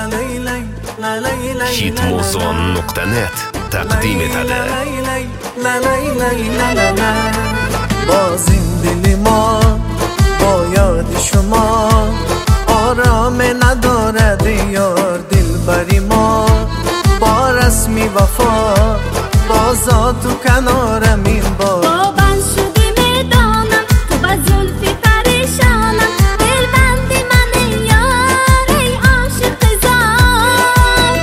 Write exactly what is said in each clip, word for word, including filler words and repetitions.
hitmozon nuqta net taqdim etadi. باز این دل ما با یاد شما آرام ندارد یار دلبری ما، با رسمی وفا بازا تو کنارم این بار. بابن شدی میدانم تو با زلفی پریشانم، دلبندی من یار ای عاشق زار.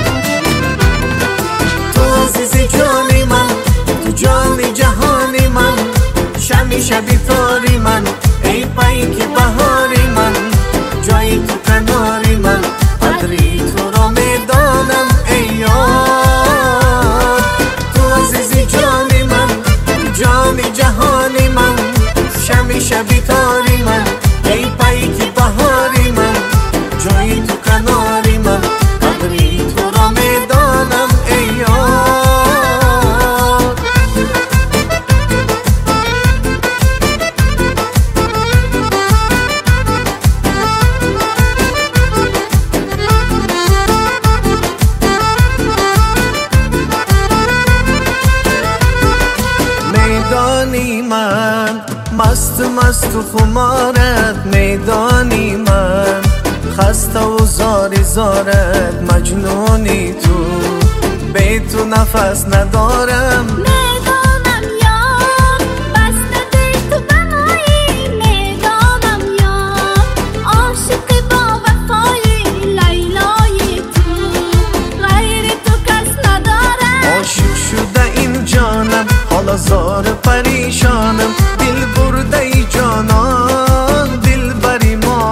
تو عزیزی جانی من، تو جانی جهانی من، شمی شبی تاری من، ای پیک بهاری من، جایی تو کناری من، قدری تو را میدانم ای یار. تو عزیزی جانی من، تو جانی جهانی من، شمی شبی تاری من، ای پیک بهاری من، جایی تو کناری من، قدری تو را میدانم ای یار. میدانی من مست مست و خمارت، میدانی من خسته و زاری زارت، مجنونی تو بی تو نفس ندارم. میدانم یار بسته دل تو بنایی، میدانم یار عاشق با وفایی، لیلای تو غیر تو کس ندارم. عاشق شده این جانم حالا زار پریشانم، دل برده ای جانان دل بری ما.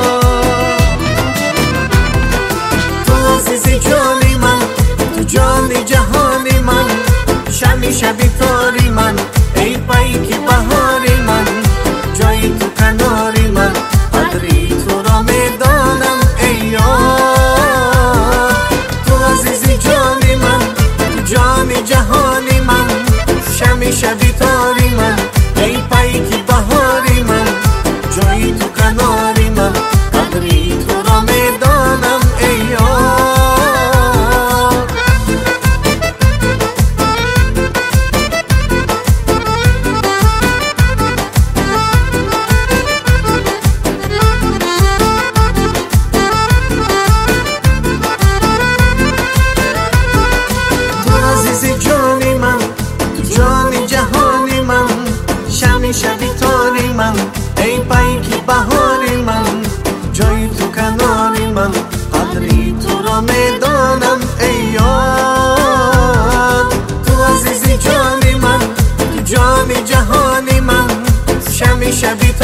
تو عزیزی جانی من، تو جانی جهانی من، شمی شبی تاری من، ای پیک بهاری من، جایی تو کناری من، قدری تو را میدانم ای یار. تو عزیزی جانی من، تو جانی جهانی من، شمی شبی تاری من، ای پیک بهاری من، جایی تو کناری من، قدری تو را میدانم ای یار. تو عزیزی جانی من، تو جانی جهانی من، شمی شبی تاری من، ای پیک بهاری من، جایی تو کناری من، قدری تو را میدانم ای یار. تو عزیزی جانی من، تو جانی جهانی من، شمی شبی